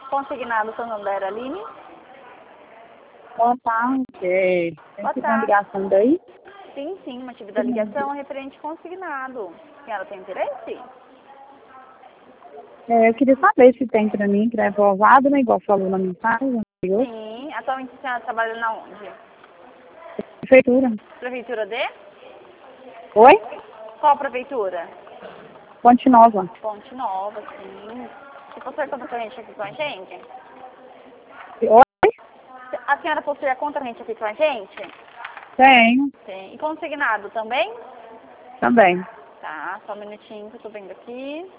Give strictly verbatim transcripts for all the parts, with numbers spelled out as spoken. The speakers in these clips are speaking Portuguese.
Consignado Santander, Aline. Boa tarde. Tem Boa que tarde. ligação daí? Sim, sim, motivo da ligação referente consignado. A senhora tem interesse? É, eu queria saber se tem para mim, que é aprovado, né? Igual falou na mensagem. anterior. Sim. Atualmente a senhora trabalha na onde? Prefeitura. Prefeitura de? Oi? Qual prefeitura? Ponte Nova. Ponte Nova, sim. Você possui conta corrente aqui com a gente? Oi? A senhora possui a conta corrente aqui com a gente? Tenho. Tem. E consignado também? Também. Tá, só um minutinho que eu tô vendo aqui.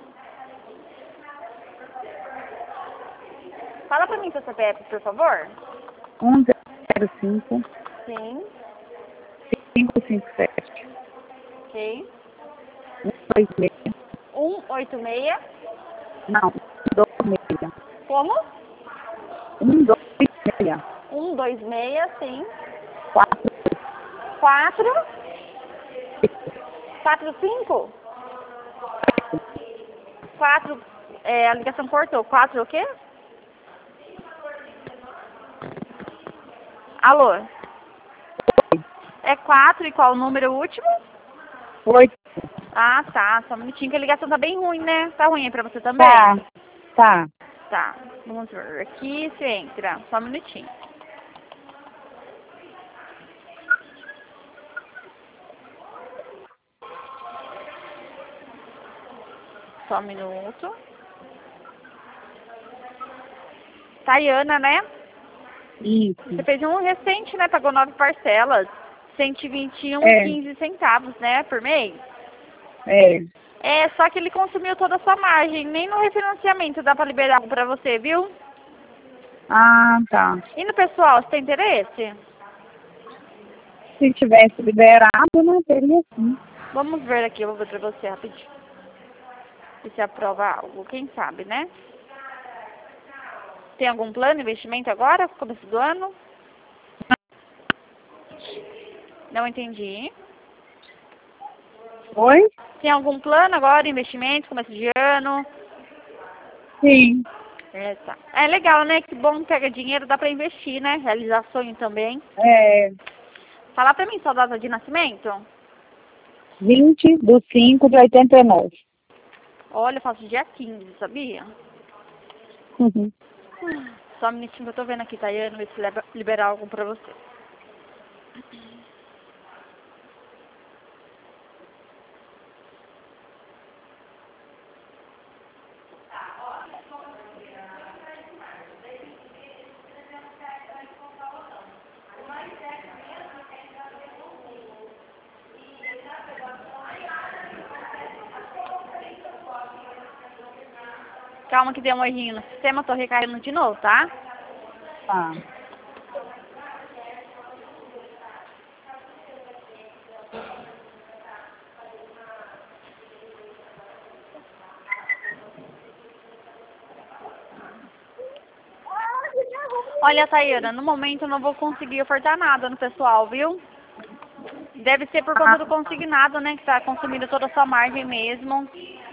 Fala pra mim seu C P F, por favor. um zero cinco, Sim, cinco cinco sete, ok. um dois seis. um oito seis. Não, um dois seis. Como? um dois seis. um dois seis, sim. quatro. quatro. quatro cinco? quatro. É, a ligação cortou. quatro o quê? Alô? É quatro e qual o número último? oito. Ah, tá. Só um minutinho que a ligação tá bem ruim, né? Tá ruim aí pra você também? Tá. Tá. Tá. Vamos ver. Aqui você entra. Só um minutinho. Só um minuto. Tayana, né? Isso. Você fez um recente, né? Pagou nove parcelas. cento e vinte e um É. e quinze centavos, né? Por mês. É. É, só que ele consumiu toda a sua margem. Nem no refinanciamento dá pra liberar algo pra você, viu? Ah, tá. E no pessoal, você tem interesse? Se tivesse liberado, não teria sim. Vamos ver aqui, eu vou ver pra você rapidinho. Se você aprova algo, quem sabe, né? Tem algum plano de investimento agora, começo do ano? Não entendi. Oi? Tem algum plano agora, investimento, começo de ano? Sim. É, tá. É legal, né? Que bom, pega dinheiro, dá pra investir, né? Realizar sonho também. É. Fala pra mim sua data de nascimento. vinte do cinco de oitenta e nove. Olha, eu faço dia quinze, sabia? Uhum. Só um minutinho que eu tô vendo aqui, Tayana, ver se leva- liberar algo pra você. Calma que deu um errinho no sistema, tô recarregando de novo, tá? Tá. Olha, Tayana, no momento eu não vou conseguir ofertar nada no pessoal, viu? Deve ser por conta do consignado, né? Que tá consumindo toda a sua margem mesmo.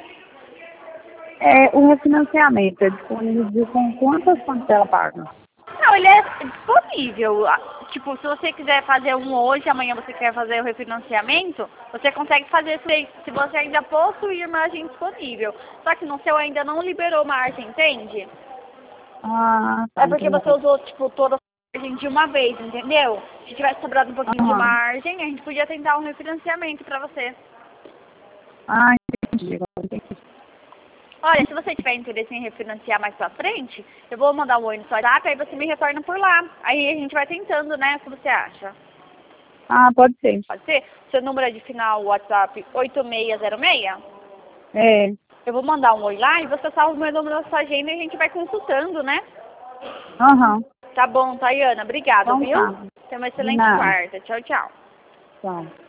É, o refinanciamento é disponível com quantas parcelas pagas? Não, ele é disponível. Ah, Tipo, se você quiser fazer um hoje, amanhã você quer fazer o refinanciamento, você consegue fazer se, se você ainda possuir margem disponível. Só que no seu ainda não liberou margem, entende? Ah, tá, É porque você entendi. usou, tipo, toda a margem de uma vez, entendeu? Se tivesse sobrado um pouquinho de Aham. margem, a gente podia tentar um refinanciamento pra você. Ah, entendi. Agora entendi. Olha, se você tiver interesse em refinanciar mais pra frente, eu vou mandar um oi no seu WhatsApp, aí você me retorna por lá. Aí a gente vai tentando, né? O que você acha? Ah, pode ser. Pode ser? Seu número é de final WhatsApp oito seis zero seis? É. Eu vou mandar um oi lá e você salva o meu número na sua agenda e a gente vai consultando, né? Aham. Tá bom, Tayana. Obrigada, Então viu? tá. Tenha uma De excelente nada. quarta. Tchau, tchau. Tchau.